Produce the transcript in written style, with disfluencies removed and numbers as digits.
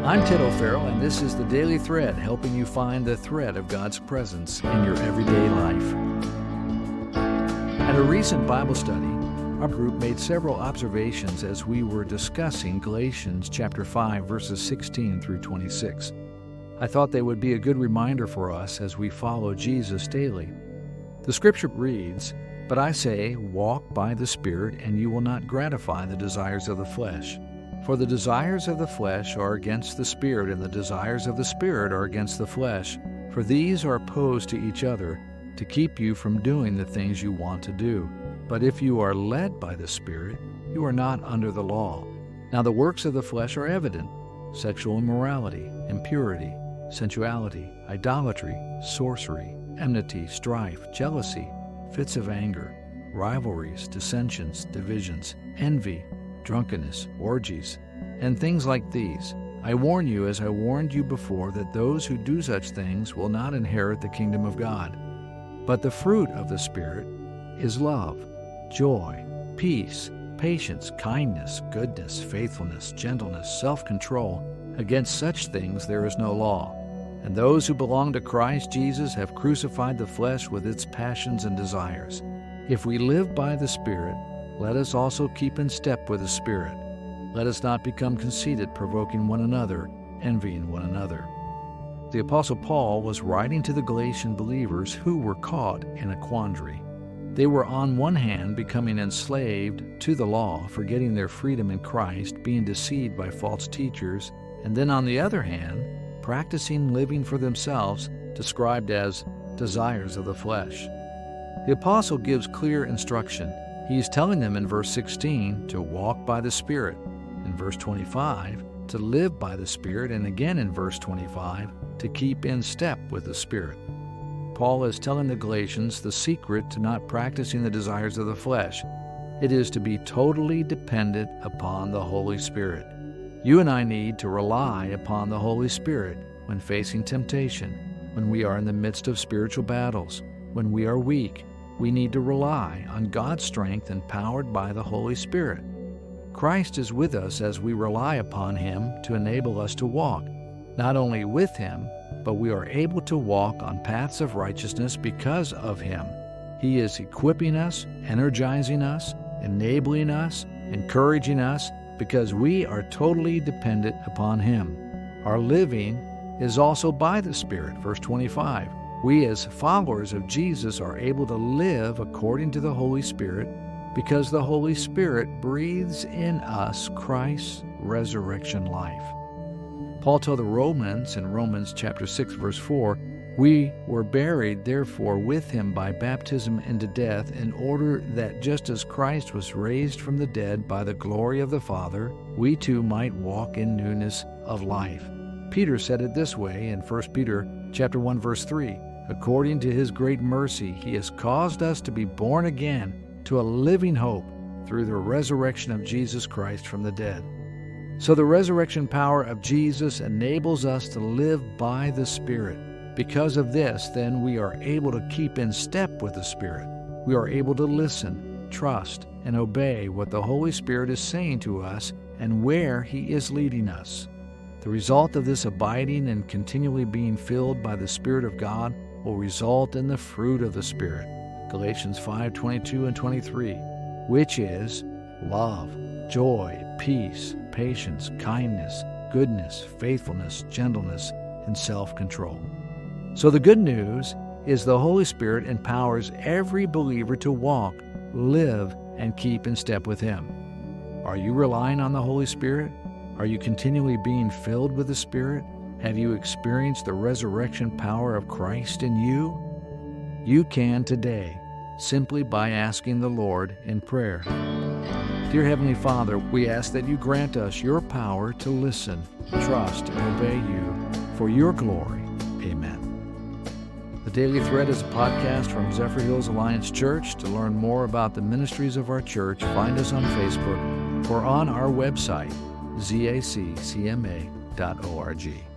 I'm Ted O'Farrell, and this is The Daily Thread, helping you find the thread of God's presence in your everyday life. At a recent Bible study, our group made several observations as we were discussing Galatians chapter 5, verses 16 through 26. I thought they would be a good reminder for us as we follow Jesus daily. The scripture reads, "But I say, walk by the Spirit, and you will not gratify the desires of the flesh. For the desires of the flesh are against the Spirit, and the desires of the Spirit are against the flesh. For these are opposed to each other, to keep you from doing the things you want to do. But if you are led by the Spirit, you are not under the law. Now the works of the flesh are evident: sexual immorality, impurity, sensuality, idolatry, sorcery, enmity, strife, jealousy, fits of anger, rivalries, dissensions, divisions, envy, drunkenness, orgies, and things like these. I warn you, as I warned you before, that those who do such things will not inherit the kingdom of God. But the fruit of the Spirit is love, joy, peace, patience, kindness, goodness, faithfulness, gentleness, self-control. Against such things there is no law. And those who belong to Christ Jesus have crucified the flesh with its passions and desires. If we live by the Spirit, let us also keep in step with the Spirit. Let us not become conceited, provoking one another, envying one another." The Apostle Paul was writing to the Galatian believers who were caught in a quandary. They were on one hand becoming enslaved to the law, forgetting their freedom in Christ, being deceived by false teachers, and then on the other hand, practicing living for themselves, described as desires of the flesh. The apostle gives clear instruction. He is telling them in verse 16 to walk by the Spirit, in verse 25 to live by the Spirit, and again in verse 25 to keep in step with the Spirit. Paul is telling the Galatians the secret to not practicing the desires of the flesh. It is to be totally dependent upon the Holy Spirit. You and I need to rely upon the Holy Spirit when facing temptation, when we are in the midst of spiritual battles, when we are weak. We need to rely on God's strength empowered by the Holy Spirit. Christ is with us as we rely upon Him to enable us to walk, not only with Him, but we are able to walk on paths of righteousness because of Him. He is equipping us, energizing us, enabling us, encouraging us, because we are totally dependent upon Him. Our living is also by the Spirit, verse 25. We as followers of Jesus are able to live according to the Holy Spirit because the Holy Spirit breathes in us Christ's resurrection life. Paul told the Romans in Romans chapter 6, verse 4, "We were buried, therefore, with Him by baptism into death, in order that just as Christ was raised from the dead by the glory of the Father, we too might walk in newness of life." Peter said it this way in 1 Peter chapter 1, verse 3, "According to His great mercy, He has caused us to be born again to a living hope through the resurrection of Jesus Christ from the dead." So the resurrection power of Jesus enables us to live by the Spirit. Because of this, then, we are able to keep in step with the Spirit. We are able to listen, trust, and obey what the Holy Spirit is saying to us and where He is leading us. The result of this abiding and continually being filled by the Spirit of God will result in the fruit of the Spirit, Galatians 5:22 and 23, which is love, joy, peace, patience, kindness, goodness, faithfulness, gentleness, and self-control. So the good news is the Holy Spirit empowers every believer to walk, live, and keep in step with Him. Are you relying on the Holy Spirit? Are you continually being filled with the Spirit? Have you experienced the resurrection power of Christ in you? You can today, simply by asking the Lord in prayer. Dear Heavenly Father, we ask that you grant us your power to listen, trust, and obey you for your glory. Amen. The Daily Thread is a podcast from Zephyr Hills Alliance Church. To learn more about the ministries of our church, find us on Facebook or on our website, zaccma.org.